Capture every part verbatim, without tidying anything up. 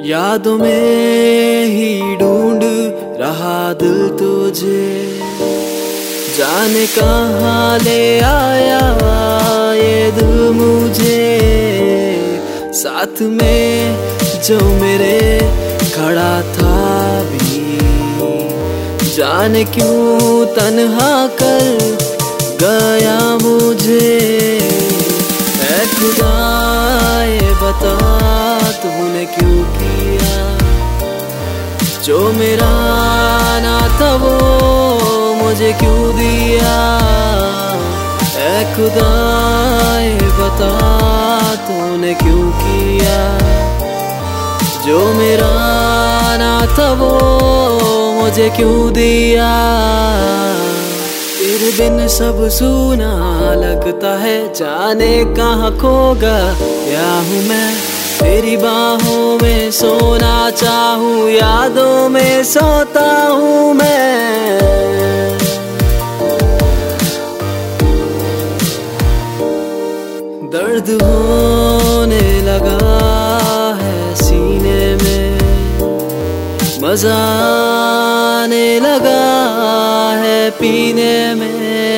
यादों में ही ढूंढ रहा दिल तुझे, जाने कहाँ ले आया ये दिल मुझे। साथ में जो मेरे खड़ा था भी, जाने क्यों तन्हा कर गया मुझे। ऐ खुदा ये बता तूने क्यों किया, जो मेरा ना था वो मुझे क्यों दिया। ऐ खुदा ये बता तूने क्यों किया, जो मेरा ना था वो मुझे क्यों दिया। तेरे बिन सब सूना लगता है, जाने कहाँ खो गया हूँ मैं। तेरी बाहों में सोना चाहूँ, यादों में सोता हूँ मैं। दर्द होने लगा है सीने में, मजा आने लगा है पीने में।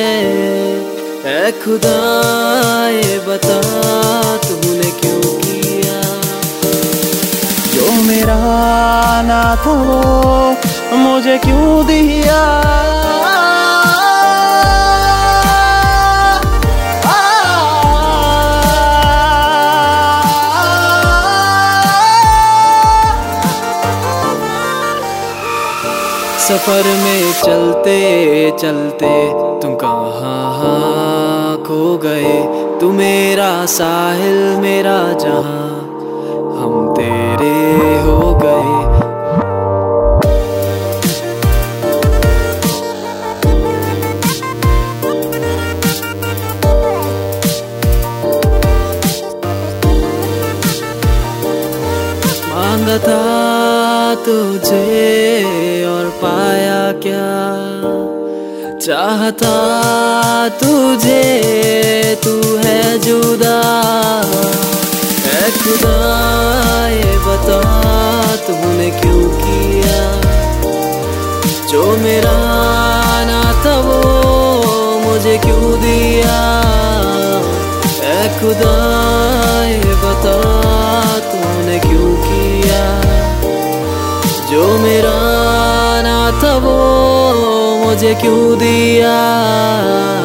ऐ खुदा ये बता तूने क्यों किया, जो मेरा ना था वो मुझे क्यों दिया। सफर में चलते चलते तुम कहाँ खो गए। तू मेरा साहिल मेरा जहां, हम तेरे हो गए। मांगा था तुझे और पाया क्या, चाहता तुझे तू है जुदा। ऐ खुदा ये बता तूने क्यों किया, जो मेरा ना था वो मुझे क्यों दिया। ऐ खुदा ये बता तूने क्यों किया, जो मेरा ना था वो मुझे क्यों दिया।